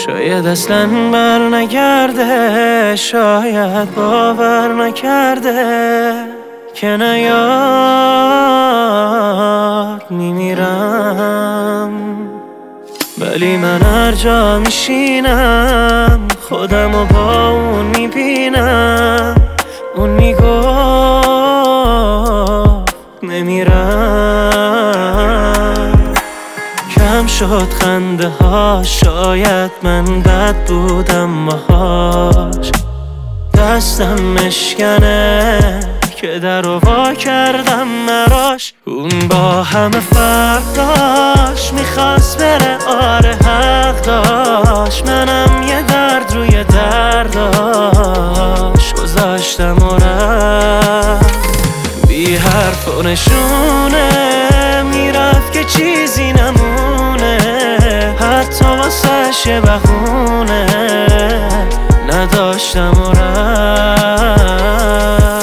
شاید اصلا بر نگرده، شاید باور نکرده که نیار میمیرم. ولی من هر جا میشینم خودمو با اون میبینم. اون میگفت نمیرم. کم شد خنده ها، شاید من بد بودم باهاش. دستم مشکنه که در رو وا کردم براش. اون با همه فرق داشت، میخواست بره آره حق داشت. منم یه درد روی درداش گذاشتم و رفت. بی حرف و نشونه میرفت که چیزی نمونه، حتی واسه شه بهونه نداشتم و رفت.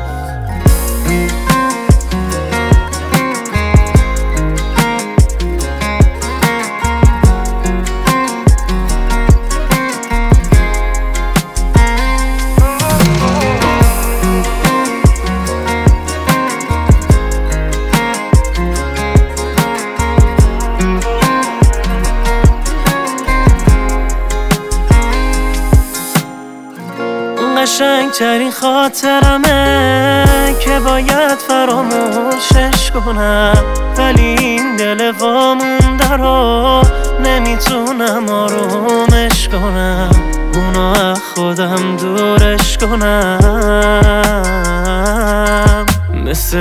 قشنگترین خاطرمه که باید فراموشش کنم، ولی این دل وامونده رو نمیتونم آرومش کنم. اونو از خودم دورش کنم. مثل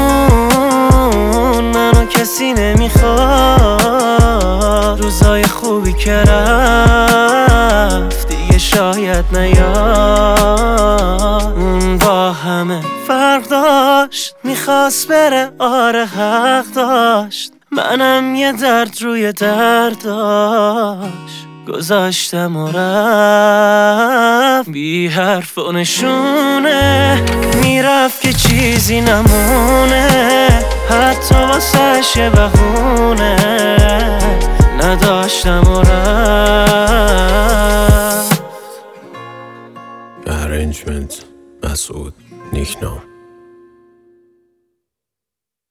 اون منو کسی نمیخواد. روزای خوبی که رفت دیگه شاید نیاد. اون با همه فرق داشت، میخواست بره آره حق داشت. منم یه درد روی درد داشت گذاشتم و رفت. بی حرف و نشونه میرفت که چیزی نمونه، حتی واسه شه بهونه نداشتم و رفت. Arrangement مسعود نیکنام.